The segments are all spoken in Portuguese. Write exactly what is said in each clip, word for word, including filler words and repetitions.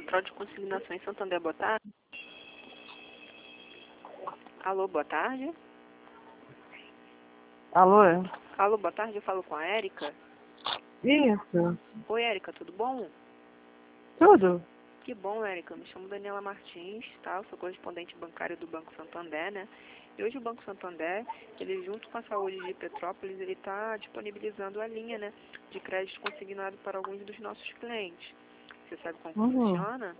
Central de Consignação em Santander, boa tarde. Alô, boa tarde. Alô? Alô, boa tarde, eu falo com a Érica. Isso. Oi, Érica, tudo bom? Tudo? Que bom, Érica. Eu me chamo Daniela Martins, tá? Eu sou correspondente bancário do Banco Santander, né? E hoje o Banco Santander, ele junto com a Saúde de Petrópolis, ele está disponibilizando a linha, né, de crédito consignado para alguns dos nossos clientes. Você sabe como Uhum. funciona?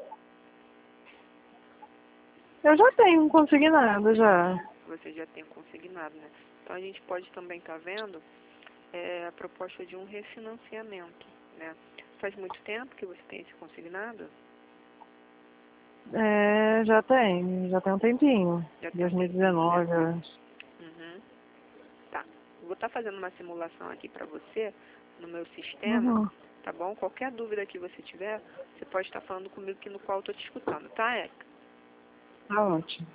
Eu já tenho um consignado, já. Você já tem um consignado, né? Então a gente pode também estar vendo é, a proposta de um refinanciamento, né? Faz muito tempo que você tem esse consignado? É, já tem. Já tem um tempinho. Já tem um dois mil e tempinho, dezenove, né? eu acho. Uhum. Tá. Vou estar fazendo uma simulação aqui para você no meu sistema, Uhum. tá bom? Qualquer dúvida que você tiver, você pode estar falando comigo aqui no qual eu estou te escutando, tá, Érica? Tá ótimo.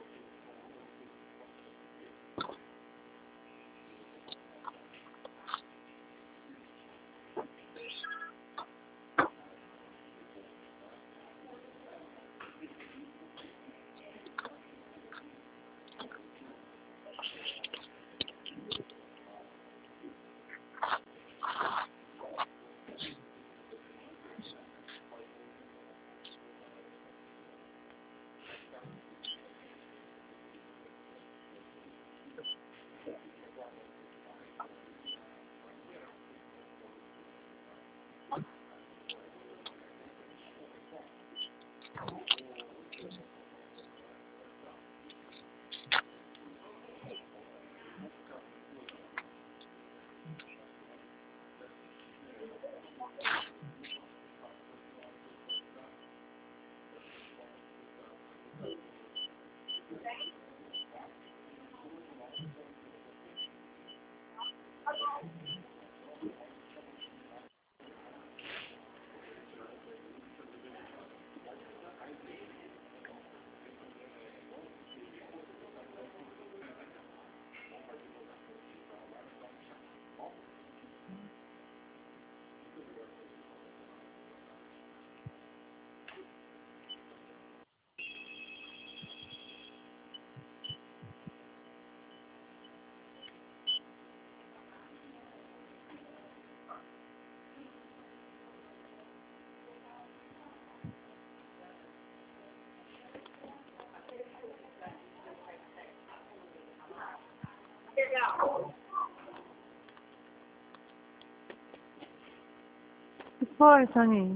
O que foi, Soninho?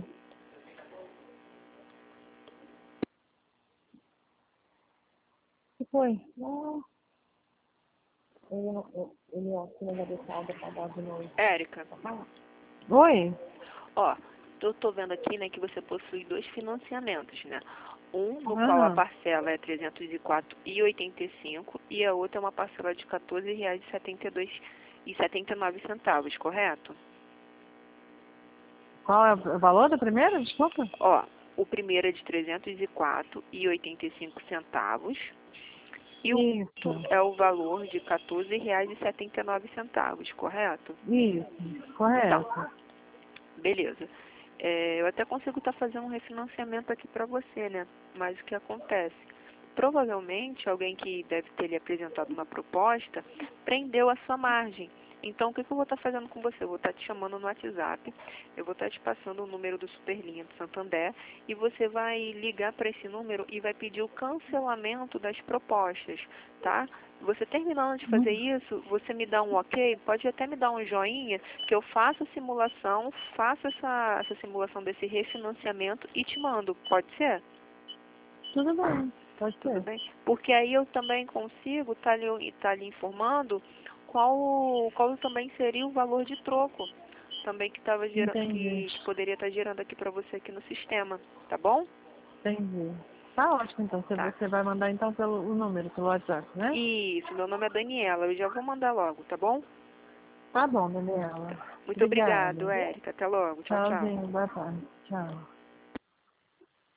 O que foi? Não. Ele não, ele acho que não vai deixar de pagar de novo. Érica, Oi? ó, eu tô vendo aqui, né, que você possui dois financiamentos, né? Um no qual a Aham. parcela é trezentos e quatro reais e oitenta e cinco centavos e a outra é uma parcela de quatorze reais e setenta e dois e setenta e nove centavos, correto? Qual é o valor do primeiro? Desculpa. Ó, o primeiro é de trezentos e quatro reais e oitenta e cinco centavos e o Isso. outro é o valor de quatorze reais e setenta e nove centavos, correto? Isso. Então, Correto. beleza. É, eu até consigo estar fazendo um refinanciamento aqui para você, né? Mas o que acontece? Provavelmente alguém que deve ter lhe apresentado uma proposta prendeu a sua margem. Então, o que, que eu vou estar fazendo com você? Eu vou estar te chamando no WhatsApp, eu vou estar te passando o número do Superlinha do Santander e você vai ligar para esse número e vai pedir o cancelamento das propostas, tá? Você terminando de fazer isso, você me dá um ok, pode até me dar um joinha, que eu faço a simulação, faço essa, essa simulação desse refinanciamento e te mando, pode ser? Tudo bem. Pode Tudo ser. bem? Porque aí eu também consigo estar lhe, tá lhe informando qual, qual também seria o valor de troco, também que, tava gerando, Entendi. que, que poderia estar gerando aqui para você aqui no sistema, tá bom? Entendi. Tá ótimo, então. Você, Tá. você vai mandar, então, pelo o número, pelo WhatsApp, né? Isso, meu nome é Daniela, eu já vou mandar logo, tá bom? Tá bom, Daniela. Muito obrigado, Obrigada. Érica. Até logo. Tchau, tchau. Tchauzinho. Boa tarde. Tchau.